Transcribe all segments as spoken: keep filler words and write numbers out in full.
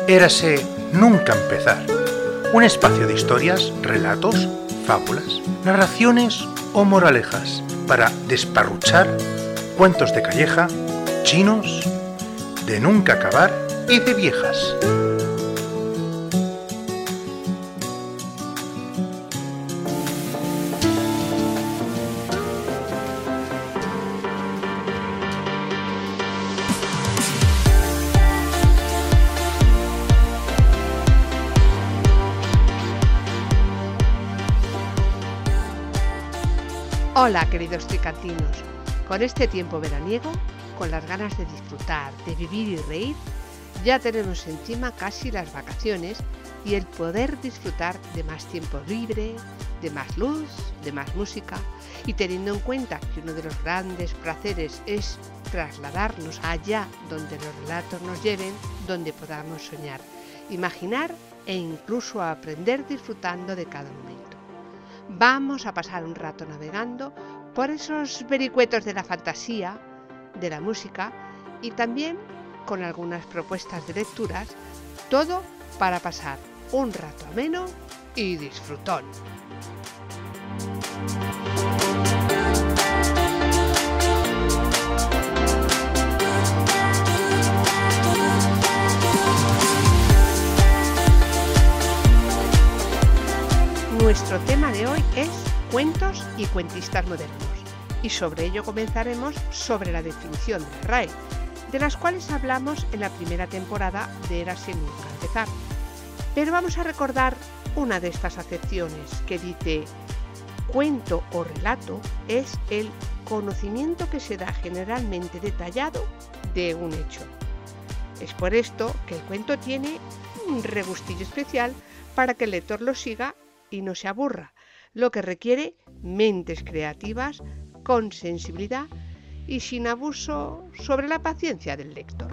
Érase Nunca Empezar, un espacio de historias, relatos, fábulas, narraciones o moralejas para desparruchar cuentos de calleja, chinos, de nunca acabar y de viejas. Hola queridos tricantinos, con este tiempo veraniego, con las ganas de disfrutar, de vivir y reír, ya tenemos encima casi las vacaciones y el poder disfrutar de más tiempo libre, de más luz, de más música, y teniendo en cuenta que uno de los grandes placeres es trasladarnos allá donde los relatos nos lleven, donde podamos soñar, imaginar e incluso aprender disfrutando de cada momento. Vamos a pasar un rato navegando por esos vericuetos de la fantasía, de la música y también con algunas propuestas de lecturas, todo para pasar un rato ameno y disfrutón. Nuestro tema de hoy es cuentos y cuentistas modernos, y sobre ello comenzaremos sobre la definición de la R A E, de las cuales hablamos en la primera temporada de Érase Nunca Empezar. Pero vamos a recordar una de estas acepciones que dice: cuento o relato es el conocimiento que se da generalmente detallado de un hecho. Es por esto que el cuento tiene un regustillo especial para que el lector lo siga y no se aburra, lo que requiere mentes creativas, con sensibilidad y sin abuso sobre la paciencia del lector.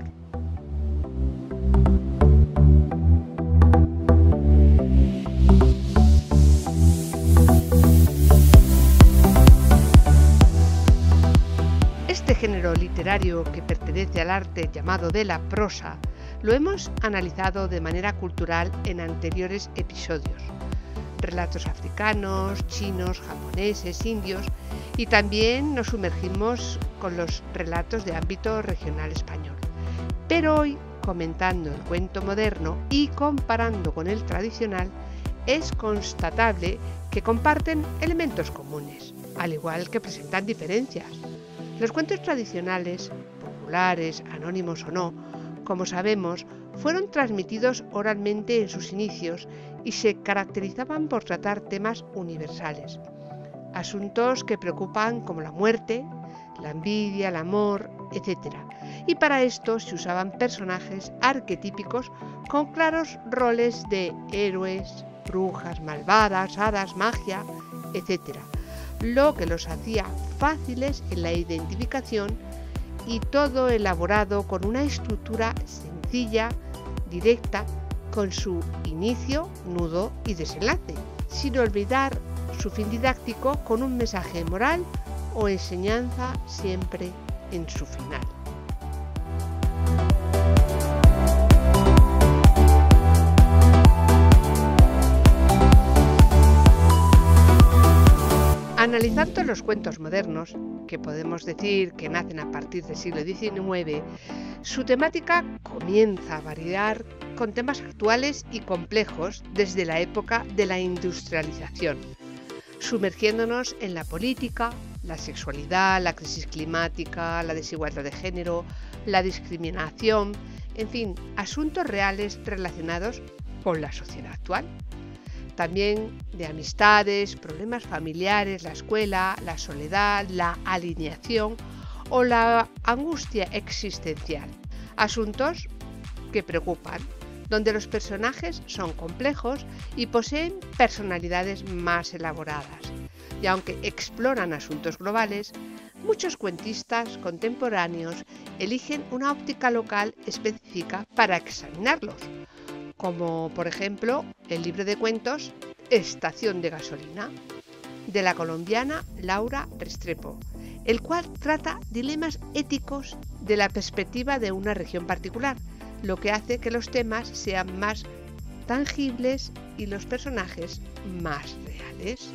Este género literario, que pertenece al arte llamado de la prosa, lo hemos analizado de manera cultural en anteriores episodios. Relatos africanos, chinos, japoneses, indios, y también nos sumergimos con los relatos de ámbito regional español. Pero hoy, comentando el cuento moderno y comparando con el tradicional, es constatable que comparten elementos comunes, al igual que presentan diferencias. Los cuentos tradicionales, populares, anónimos o no, como sabemos, fueron transmitidos oralmente en sus inicios y se caracterizaban por tratar temas universales, asuntos que preocupan como la muerte, la envidia, el amor, etcétera. Y para esto se usaban personajes arquetípicos con claros roles de héroes, brujas, malvadas, hadas, magia, etcétera, lo que los hacía fáciles en la identificación, y todo elaborado con una estructura sencilla, directa, con su inicio, nudo y desenlace, sin olvidar su fin didáctico con un mensaje moral o enseñanza siempre en su final. Analizando los cuentos modernos, que podemos decir que nacen a partir del siglo diecinueve, su temática comienza a variar con temas actuales y complejos desde la época de la industrialización, sumergiéndonos en la política, la sexualidad, la crisis climática, la desigualdad de género, la discriminación, en fin, asuntos reales relacionados con la sociedad actual. También de amistades, problemas familiares, la escuela, la soledad, la alineación o la angustia existencial. Asuntos que preocupan, donde los personajes son complejos y poseen personalidades más elaboradas. Y aunque exploran asuntos globales, muchos cuentistas contemporáneos eligen una óptica local específica para examinarlos, como por ejemplo el libro de cuentos Estación de gasolina, de la colombiana Laura Restrepo, el cual trata dilemas éticos de la perspectiva de una región particular, lo que hace que los temas sean más tangibles y los personajes más reales.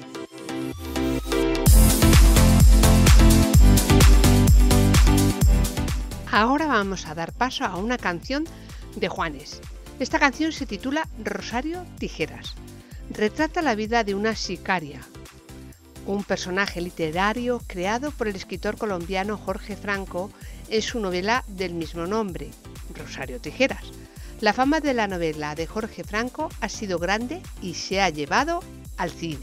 Ahora vamos a dar paso a una canción de Juanes. Esta canción se titula Rosario Tijeras. Retrata la vida de una sicaria, un personaje literario creado por el escritor colombiano Jorge Franco en su novela del mismo nombre, Rosario Tijeras. La fama de la novela de Jorge Franco ha sido grande y se ha llevado al cine.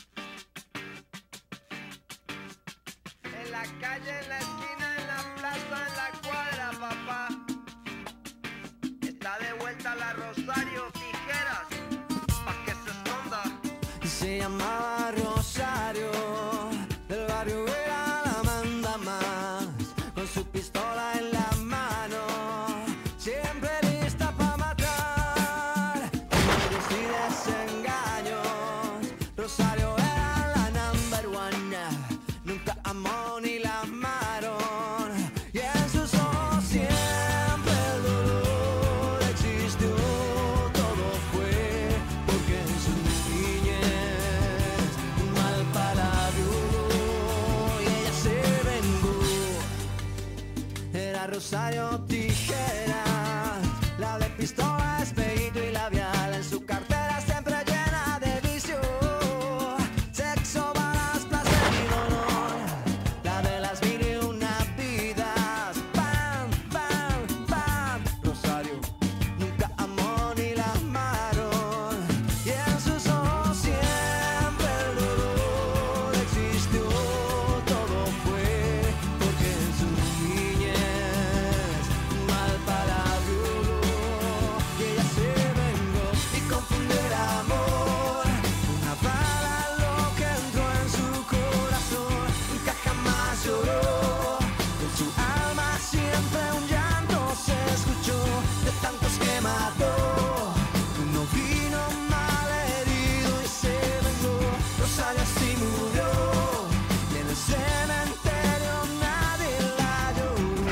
En la calle, en la esquina, en la plaza, en la cuadra, papá. Está de vuelta la Rosario Tijeras, pa' que se esconda. Se llamaba Rosario, del barrio era la manda más, con su pistola en la mano, siempre lista pa' matar, engaños y desengaños. Rosario era la number one, nunca amó ni la amaron, y en sus ojos siempre el dolor existió. Todo fue porque en su niñez un mal palabra y ella se vengó. Era Rosario Tijeras, la de pistola, espejito y labial, en su cartera siempre llena de vicio, sexo, balas, placer y dolor, la de las mil y una vidas. Pam, pam, pam. Rosario nunca amó ni la amaron, y en sus ojos siempre el dolor existió. Todo fue porque en su niñez un mal palabra y ella se vengó y confundió el amor. Una bala lo que entró en su corazón, nunca jamás lloró. En su alma siempre un llanto se escuchó, de tantos que mató. Uno vino mal herido y se vengó. Rosario así murió, y en el cementerio nadie la lloró.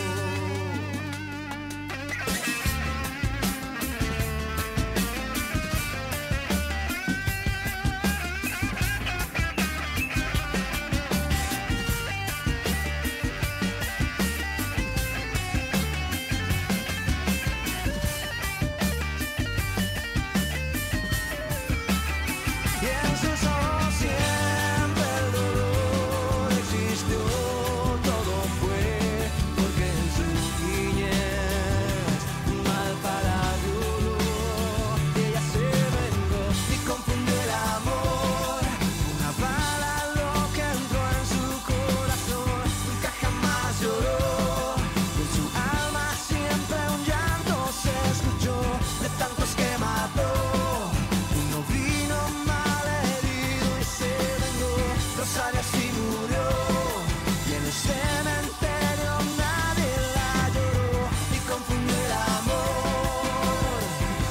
Y en sus ojos siempre el dolor existió. Todo fue porque en su niñez un mal palabra y ella se vengó y confundió el amor. Una bala lo que entró en su corazón, nunca jamás lloró. Y en su alma siempre un llanto se escuchó, de tantos que mató. Uno vino mal herido y se vengó. Rosario así murió, y en el cementerio nadie la lloró y confundió el amor.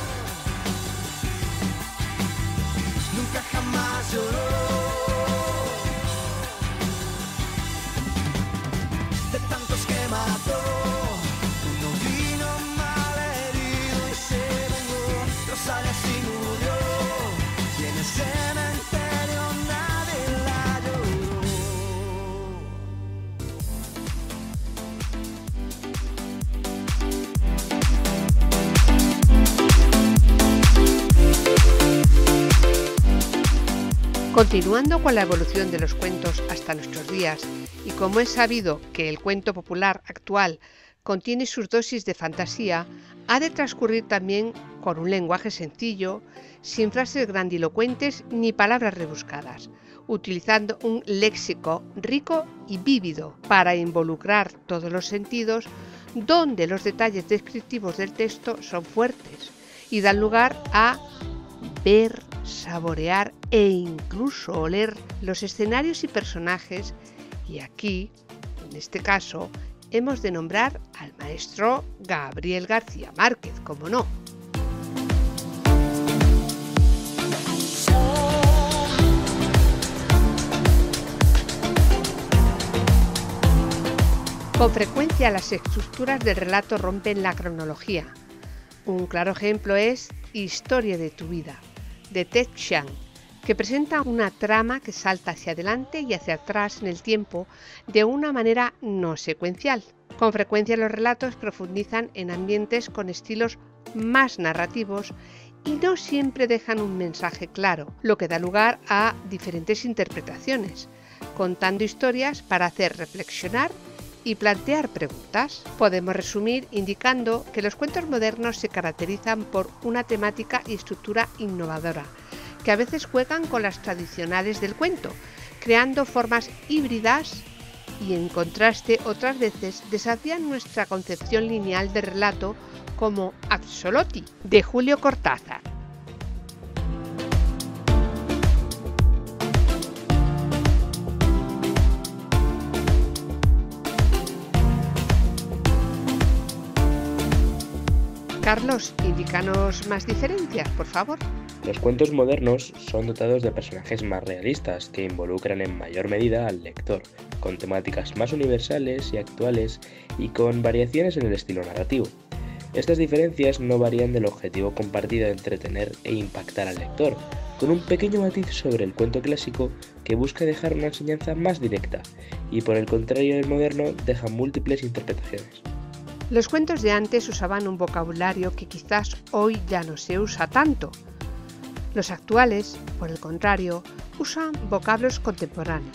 Nunca jamás lloró, de tantos que mató. Uno vino mal herido y se vengó. Rosario así murió, y en el cementerio nadie la lloró. Continuando con la evolución de los cuentos hasta nuestros días, y como es sabido que el cuento popular actual contiene sus dosis de fantasía, ha de transcurrir también con un lenguaje sencillo, sin frases grandilocuentes ni palabras rebuscadas, utilizando un léxico rico y vívido para involucrar todos los sentidos, donde los detalles descriptivos del texto son fuertes y dan lugar a ver, saborear e incluso oler los escenarios y personajes. Y aquí, en este caso, hemos de nombrar al maestro Gabriel García Márquez, como no. Con frecuencia las estructuras del relato rompen la cronología, Un claro ejemplo es Historia de tu vida, de Ted Chiang, que presenta una trama que salta hacia adelante y hacia atrás en el tiempo de una manera no secuencial. Con frecuencia los relatos profundizan en ambientes con estilos más narrativos y no siempre dejan un mensaje claro, lo que da lugar a diferentes interpretaciones, contando historias para hacer reflexionar y plantear preguntas. Podemos resumir indicando que los cuentos modernos se caracterizan por una temática y estructura innovadora, que a veces juegan con las tradicionales del cuento, creando formas híbridas y en contraste otras veces desafían nuestra concepción lineal de relato, como Absolotti, de Julio Cortázar. Carlos, indícanos más diferencias, por favor. Los cuentos modernos son dotados de personajes más realistas que involucran en mayor medida al lector, con temáticas más universales y actuales y con variaciones en el estilo narrativo. Estas diferencias no varían del objetivo compartido de entretener e impactar al lector, con un pequeño matiz sobre el cuento clásico que busca dejar una enseñanza más directa y por el contrario el moderno deja múltiples interpretaciones. Los cuentos de antes usaban un vocabulario que quizás hoy ya no se usa tanto. Los actuales, por el contrario, usan vocablos contemporáneos.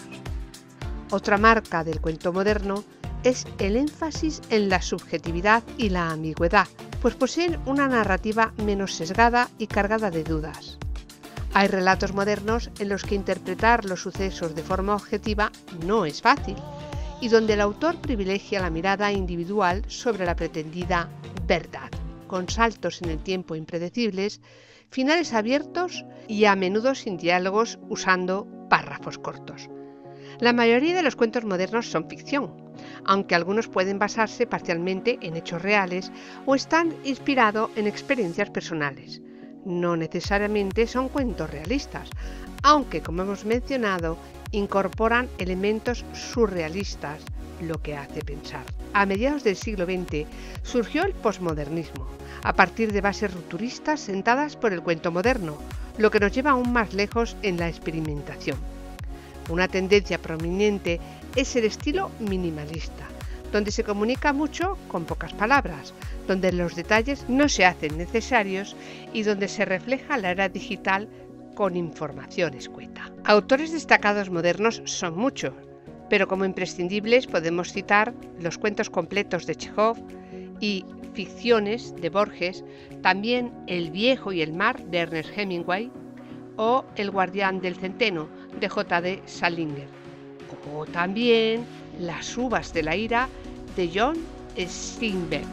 Otra marca del cuento moderno es el énfasis en la subjetividad y la ambigüedad, pues poseen una narrativa menos sesgada y cargada de dudas. Hay relatos modernos en los que interpretar los sucesos de forma objetiva no es fácil, y donde el autor privilegia la mirada individual sobre la pretendida verdad, con saltos en el tiempo impredecibles, finales abiertos y a menudo sin diálogos usando párrafos cortos. La mayoría de los cuentos modernos son ficción, aunque algunos pueden basarse parcialmente en hechos reales o están inspirados en experiencias personales. No necesariamente son cuentos realistas, aunque, como hemos mencionado, incorporan elementos surrealistas, lo que hace pensar. A mediados del siglo veinte surgió el posmodernismo, a partir de bases rupturistas sentadas por el cuento moderno, lo que nos lleva aún más lejos en la experimentación. Una tendencia prominente es el estilo minimalista, donde se comunica mucho con pocas palabras, donde los detalles no se hacen necesarios y donde se refleja la era digital con información escueta. Autores destacados modernos son muchos, pero como imprescindibles podemos citar los cuentos completos de Chekhov y ficciones de Borges, también El viejo y el mar de Ernest Hemingway o El guardián del centeno de J D Salinger, o también Las uvas de la ira de John Steinbeck.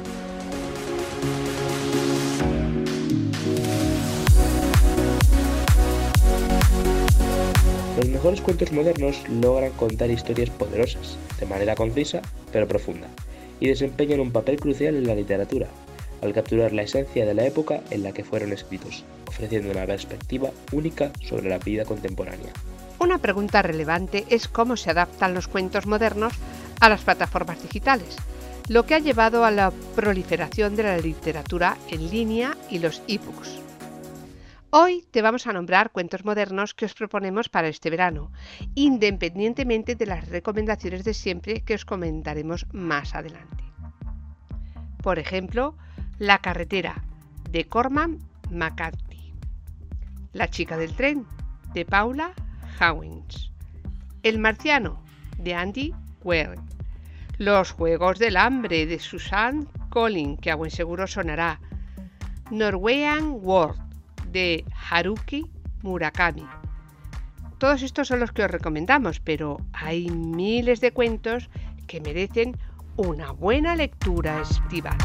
Los mejores cuentos modernos logran contar historias poderosas, de manera concisa pero profunda, y desempeñan un papel crucial en la literatura, al capturar la esencia de la época en la que fueron escritos, ofreciendo una perspectiva única sobre la vida contemporánea. Una pregunta relevante es cómo se adaptan los cuentos modernos a las plataformas digitales, lo que ha llevado a la proliferación de la literatura en línea y los ebooks. Hoy te vamos a nombrar cuentos modernos que os proponemos para este verano, independientemente de las recomendaciones de siempre que os comentaremos más adelante. Por ejemplo, La carretera, de Cormac McCarthy. La chica del tren, de Paula Hawkins. El marciano, de Andy Weir. Los juegos del hambre, de Suzanne Collins, que a buen seguro sonará. Norwegian Wood, de Haruki Murakami. Todos estos son los que os recomendamos, pero hay miles de cuentos que merecen una buena lectura estival.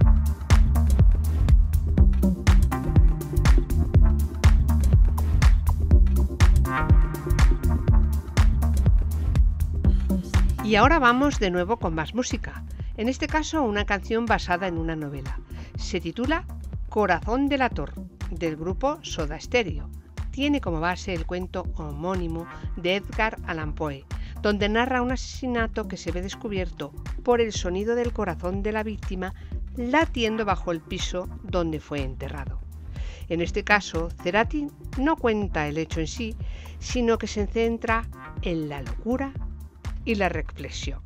Y ahora vamos de nuevo con más música, en este caso una canción basada en una novela. Se titula Corazón delator, del grupo Soda Stereo. Tiene como base el cuento homónimo de Edgar Allan Poe, donde narra un asesinato que se ve descubierto por el sonido del corazón de la víctima latiendo bajo el piso donde fue enterrado. En este caso, Cerati no cuenta el hecho en sí, sino que se centra en la locura y la reflexión.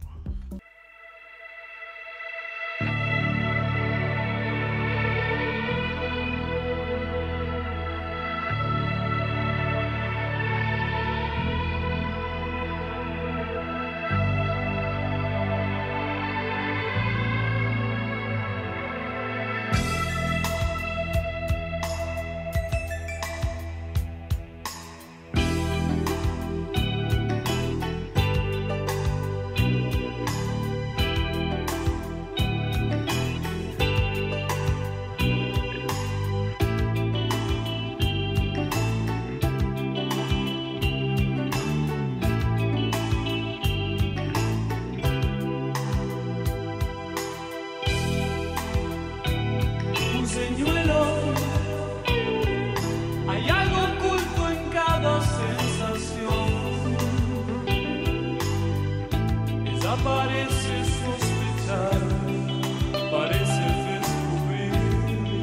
Parece sospechar, parece descubrir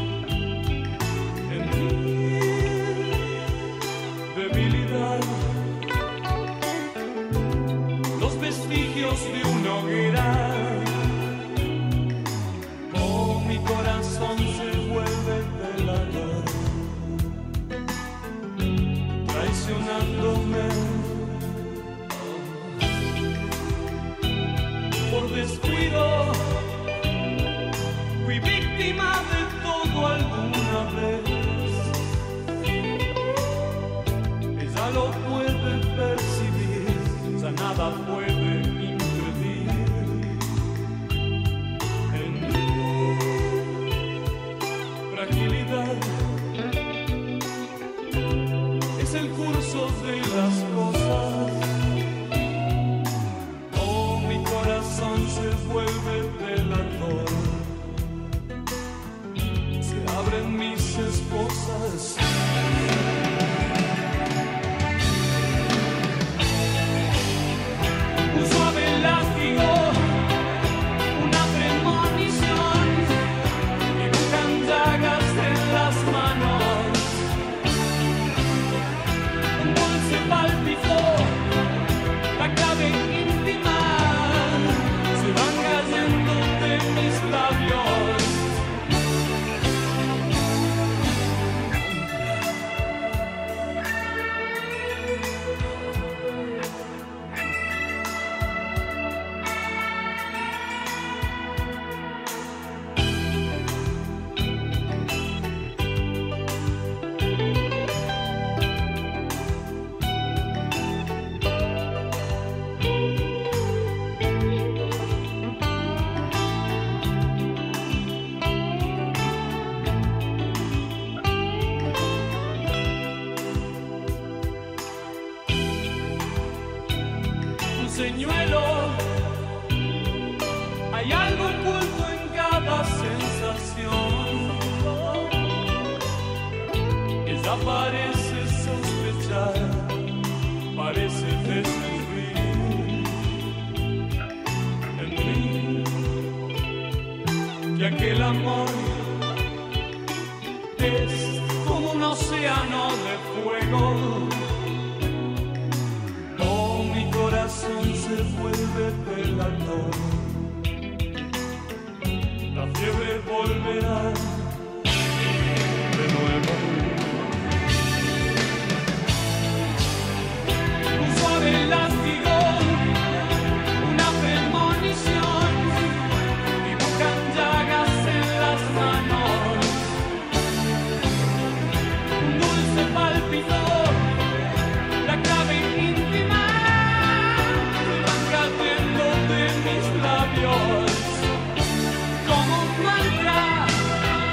en mí debilidad, los vestigios de una hoguera. Oh, mi corazón se vuelve velador, traicionándome. Por descuido, fui víctima de todo alguna vez. Ella lo puede percibir, ya nada puede impedir. En mi fragilidad es el curso de las cosas. Se vuelve delator, se abren mis esposas. Un suave látigo, una premonición, dibujan llagas en las manos. Un dulce pálpito, la clave íntima. Van cayendo de mis labios. Señuelo, hay algo oculto en cada sensación. Ella parece sospechar, parece descubrir en mí que aquel amor es como un océano de fuego. Se vuelve velador, la fiebre volverá de nuevo. Un suave látigo, una premonición, dibujan llagas en las manos. Un dulce pálpito, la clave íntima. Mis labios como un mantra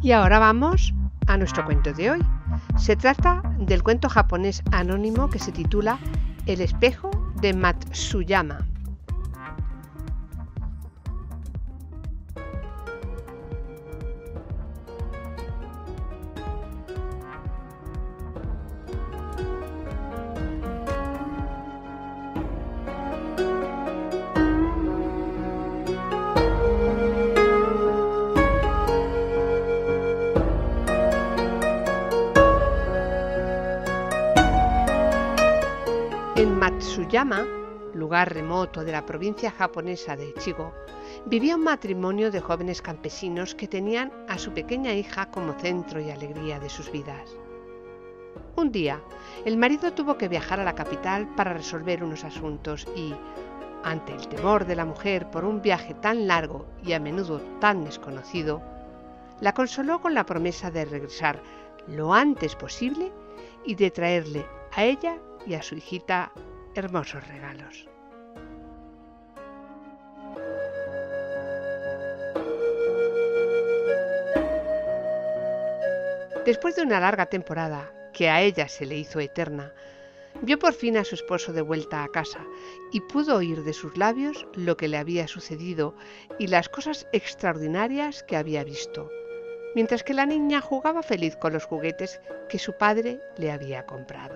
Y ahora vamos a nuestro cuento de hoy. Se trata del cuento japonés anónimo que se titula El espejo de Matsuyama. En Matsuyama, lugar remoto de la provincia japonesa de Echigo, vivía un matrimonio de jóvenes campesinos que tenían a su pequeña hija como centro y alegría de sus vidas. Un día, el marido tuvo que viajar a la capital para resolver unos asuntos y, ante el temor de la mujer por un viaje tan largo y a menudo tan desconocido, la consoló con la promesa de regresar lo antes posible y de traerle a ella y a su hijita hermosos regalos. Después de una larga temporada, que a ella se le hizo eterna, vio por fin a su esposo de vuelta a casa y pudo oír de sus labios lo que le había sucedido y las cosas extraordinarias que había visto, mientras que la niña jugaba feliz con los juguetes que su padre le había comprado.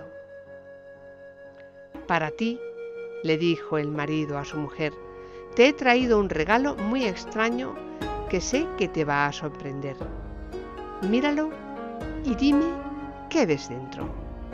Para ti, le dijo el marido a su mujer, te he traído un regalo muy extraño que sé que te va a sorprender. Míralo y dime qué ves dentro.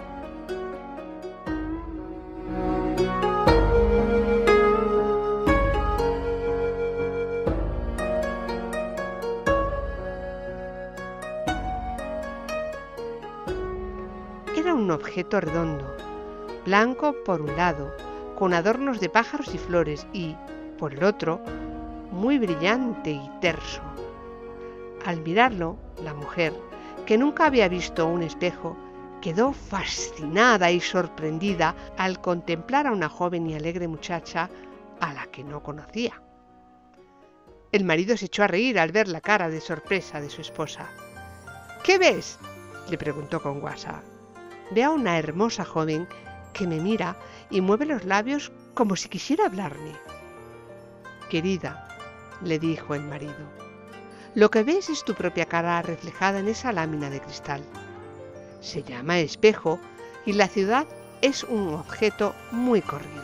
Era un objeto redondo, blanco por un lado, con adornos de pájaros y flores y, por el otro, muy brillante y terso. Al mirarlo, la mujer, que nunca había visto un espejo, quedó fascinada y sorprendida al contemplar a una joven y alegre muchacha a la que no conocía. El marido se echó a reír al ver la cara de sorpresa de su esposa. ¿Qué ves?, le preguntó con guasa. Ve a una hermosa joven que me mira y mueve los labios como si quisiera hablarme. Querida, le dijo el marido, lo que ves es tu propia cara reflejada en esa lámina de cristal. Se llama espejo y la ciudad es un objeto muy corriente.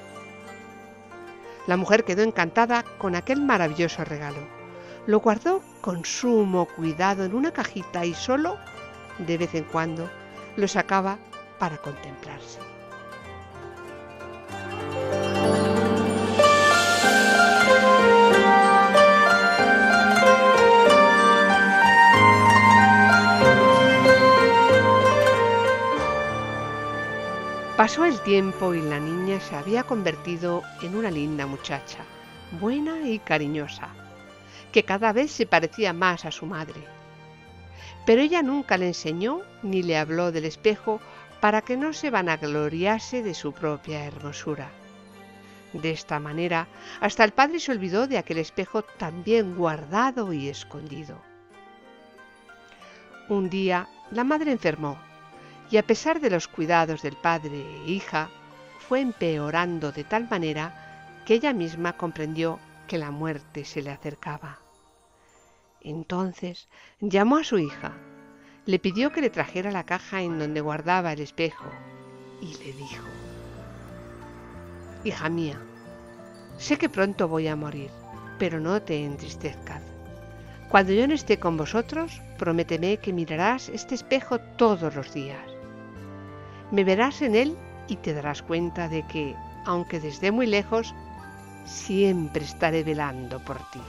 La mujer quedó encantada con aquel maravilloso regalo. Lo guardó con sumo cuidado en una cajita y solo, de vez en cuando, lo sacaba para contemplarse. Pasó el tiempo y la niña se había convertido en una linda muchacha, buena y cariñosa, que cada vez se parecía más a su madre. Pero ella nunca le enseñó ni le habló del espejo para que no se vanagloriase de su propia hermosura. De esta manera, hasta el padre se olvidó de aquel espejo tan bien guardado y escondido. Un día, la madre enfermó, y a pesar de los cuidados del padre e hija, fue empeorando de tal manera que ella misma comprendió que la muerte se le acercaba. Entonces llamó a su hija, le pidió que le trajera la caja en donde guardaba el espejo y le dijo: Hija mía, sé que pronto voy a morir, pero no te entristezcas. Cuando yo no esté con vosotros, prométeme que mirarás este espejo todos los días. Me verás en él y te darás cuenta de que, aunque desde muy lejos, siempre estaré velando por ti.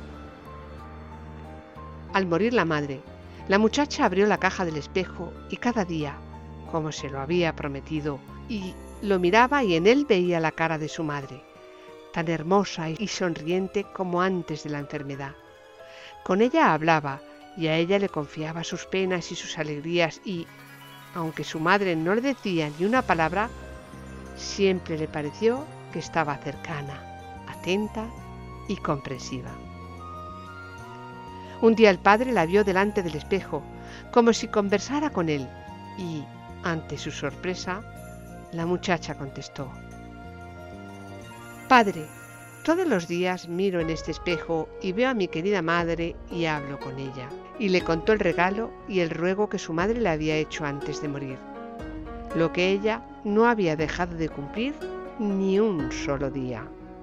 Al morir la madre, la muchacha abrió la caja del espejo y cada día, como se lo había prometido, y lo miraba y en él veía la cara de su madre, tan hermosa y sonriente como antes de la enfermedad. Con ella hablaba y a ella le confiaba sus penas y sus alegrías y, aunque su madre no le decía ni una palabra, siempre le pareció que estaba cercana, atenta y comprensiva. Un día el padre la vio delante del espejo, como si conversara con él, y, ante su sorpresa, la muchacha contestó: «Padre, todos los días miro en este espejo y veo a mi querida madre y hablo con ella». Y le contó el regalo y el ruego que su madre le había hecho antes de morir, lo que ella no había dejado de cumplir ni un solo día.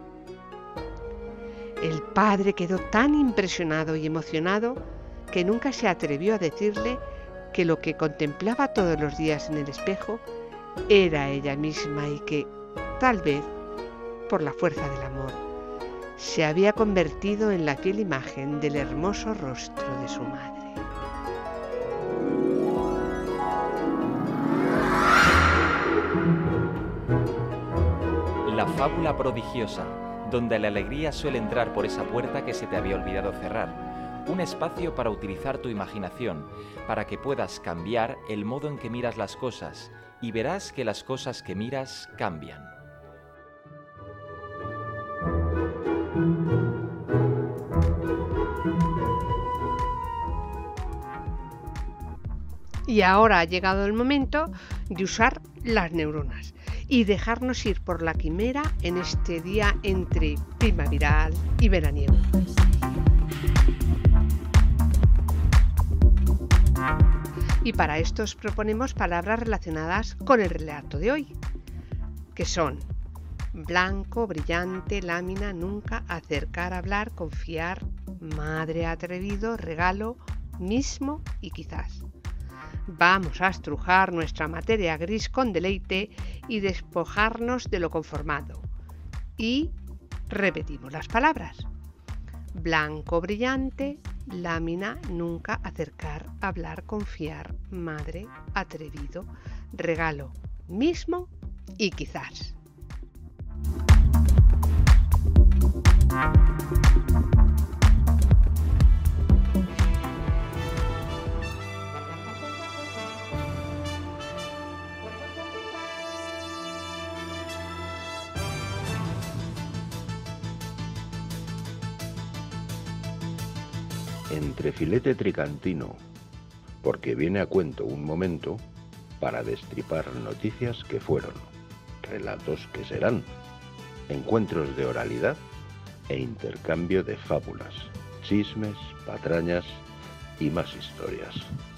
El padre quedó tan impresionado y emocionado que nunca se atrevió a decirle que lo que contemplaba todos los días en el espejo era ella misma y que, tal vez, por la fuerza del amor, se había convertido en la fiel imagen del hermoso rostro de su madre. La fábula prodigiosa, donde la alegría suele entrar por esa puerta que se te había olvidado cerrar. Un espacio para utilizar tu imaginación, para que puedas cambiar el modo en que miras las cosas, y verás que las cosas que miras cambian. Y ahora ha llegado el momento de usar las neuronas y dejarnos ir por la quimera en este día entre primaveral y veraniego. Y para esto os proponemos palabras relacionadas con el relato de hoy, que son blanco, brillante, lámina, nunca, acercar, hablar, confiar, madre, atrevido, regalo, mismo y quizás. Vamos a estrujar nuestra materia gris con deleite y despojarnos de lo conformado. Y repetimos las palabras: blanco, brillante, lámina, nunca, acercar, hablar, confiar, madre, atrevido, regalo, mismo y quizás. Entre filete tricantino, porque viene a cuento un momento para destripar noticias que fueron, relatos que serán, encuentros de oralidad e intercambio de fábulas, chismes, patrañas y más historias.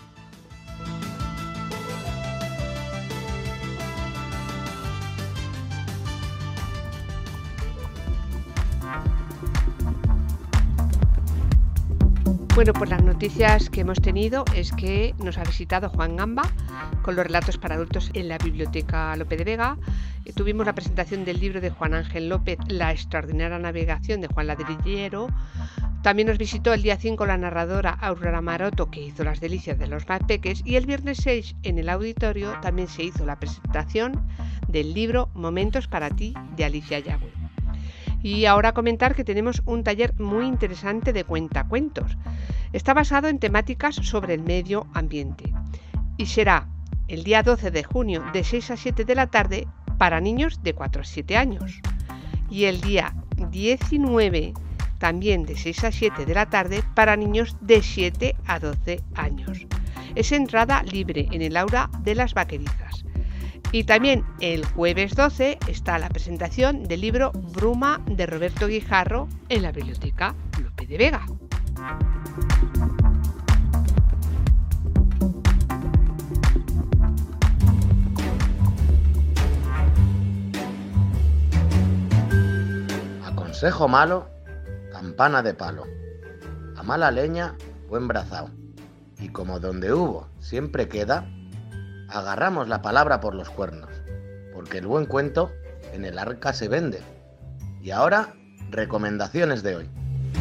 Bueno, pues las noticias que hemos tenido es que nos ha visitado Juan Gamba con los relatos para adultos en la Biblioteca Lope de Vega. Eh, tuvimos la presentación del libro de Juan Ángel López, La extraordinaria navegación de Juan Ladrillero. También nos visitó el día cinco la narradora Aurora Maroto, que hizo las delicias de los más peques. Y el viernes seis en el auditorio también se hizo la presentación del libro Momentos para ti de Alicia Yagüe. Y ahora comentar que tenemos un taller muy interesante de cuentacuentos. Está basado en temáticas sobre el medio ambiente y será el día doce de junio de seis a siete de la tarde para niños de cuatro a siete años y el día diecinueve también de seis a siete de la tarde para niños de siete a doce años. Es entrada libre en el aula de las Vaquerizas. Y también el jueves doce está la presentación del libro Bruma de Roberto Guijarro en la Biblioteca Lope de Vega. A consejo malo, campana de palo. A mala leña, buen brazao. Y como donde hubo siempre queda, agarramos la palabra por los cuernos, porque el buen cuento en el arca se vende. Y ahora, recomendaciones de hoy.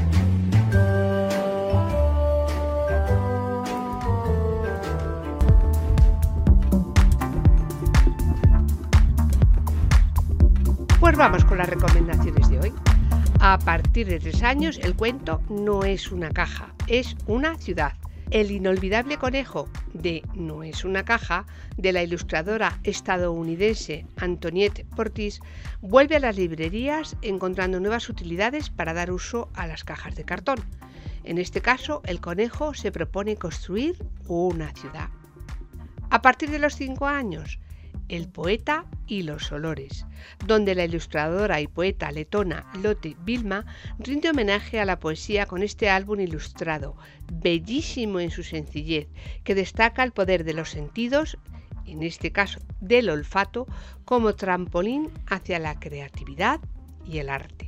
Pues vamos con las recomendaciones de hoy. A partir de tres años, el cuento no es una caja, es una ciudad. El inolvidable conejo de No es una caja, de la ilustradora estadounidense Antoniette Portis, vuelve a las librerías encontrando nuevas utilidades para dar uso a las cajas de cartón. En este caso, el conejo se propone construir una ciudad. A partir de los cinco años, El poeta y los olores, donde la ilustradora y poeta letona Lotte Vilma rinde homenaje a la poesía con este álbum ilustrado, bellísimo en su sencillez, que destaca el poder de los sentidos, en este caso del olfato, como trampolín hacia la creatividad y el arte.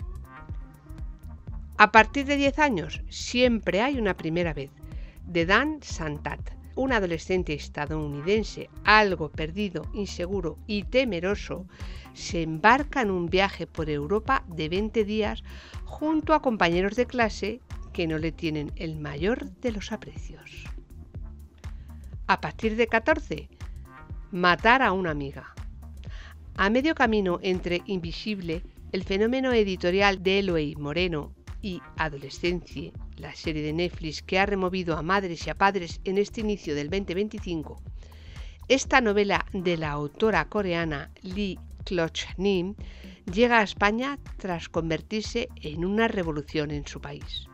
A partir de diez años, Siempre hay una primera vez, de Dan Santat, un adolescente estadounidense algo perdido, inseguro y temeroso, se embarca en un viaje por Europa de veinte días junto a compañeros de clase que no le tienen el mayor de los aprecios. A partir de catorce, Matar a una amiga. A medio camino entre Invisible, el fenómeno editorial de Eloy Moreno, y Adolescencia, la serie de Netflix que ha removido a madres y a padres en este inicio del veinte veinticinco, esta novela de la autora coreana Lee Kloch-Nim llega a España tras convertirse en una revolución en su país.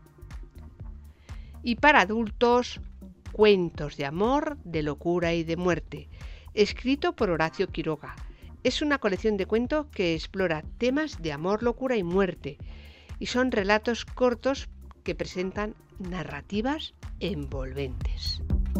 Y para adultos, Cuentos de amor, de locura y de muerte, escrito por Horacio Quiroga. Es una colección de cuentos que explora temas de amor, locura y muerte, y son relatos cortos que presentan narrativas envolventes.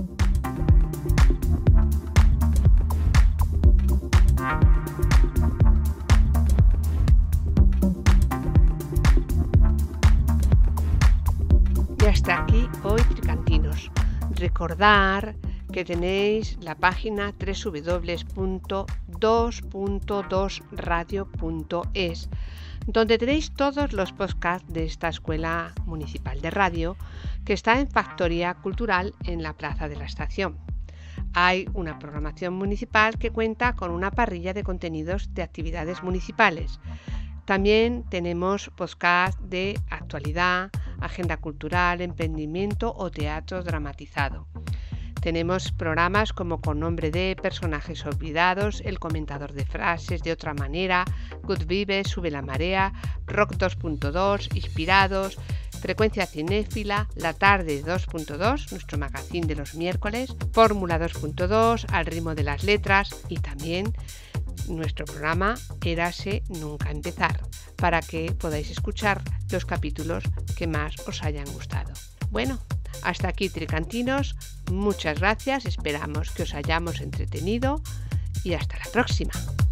Y hasta aquí hoy, Tricantinos. Recordar que tenéis la página doble u doble u doble u punto dos punto dos radio punto es, donde tenéis todos los podcasts de esta Escuela Municipal de Radio, que está en Factoría Cultural en la Plaza de la Estación. Hay una programación municipal que cuenta con una parrilla de contenidos de actividades municipales. También tenemos podcasts de actualidad, agenda cultural, emprendimiento o teatro dramatizado. Tenemos programas como Con nombre de, Personajes olvidados, El comentador de frases, De otra manera, Good Vibes, Sube la marea, Rock dos punto dos, Inspirados, Frecuencia cinéfila, La tarde dos punto dos, nuestro magazín de los miércoles, Fórmula dos punto dos, Al ritmo de las letras y también nuestro programa Érase nunca empezar, para que podáis escuchar los capítulos que más os hayan gustado. Bueno, hasta aquí, Tricantinos, muchas gracias, esperamos que os hayamos entretenido y hasta la próxima.